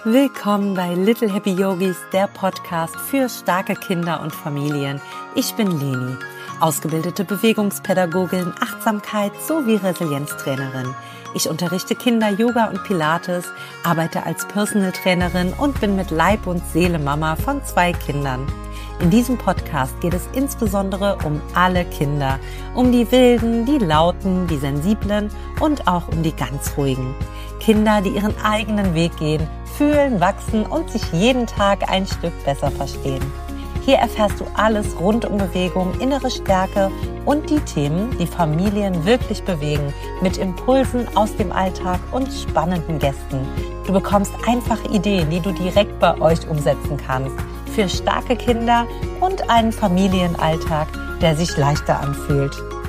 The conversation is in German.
Willkommen bei Little Happy Yogis, der Podcast für starke Kinder und Familien. Ich bin Leni, ausgebildete Bewegungspädagogin, Achtsamkeits- sowie Resilienztrainerin. Ich unterrichte Kinder Yoga und Pilates, arbeite als Personal Trainerin und bin mit Leib und Seele Mama von 2 Kindern. In diesem Podcast geht es insbesondere um alle Kinder, um die Wilden, die Lauten, die Sensiblen und auch um die ganz Ruhigen. Kinder, die ihren eigenen Weg gehen, fühlen, wachsen und sich jeden Tag ein Stück besser verstehen. Hier erfährst du alles rund um Bewegung, innere Stärke und die Themen, die Familien wirklich bewegen, mit Impulsen aus dem Alltag und spannenden Gästen. Du bekommst einfache Ideen, die du direkt bei euch umsetzen kannst, für starke Kinder und einen Familienalltag, der sich leichter anfühlt.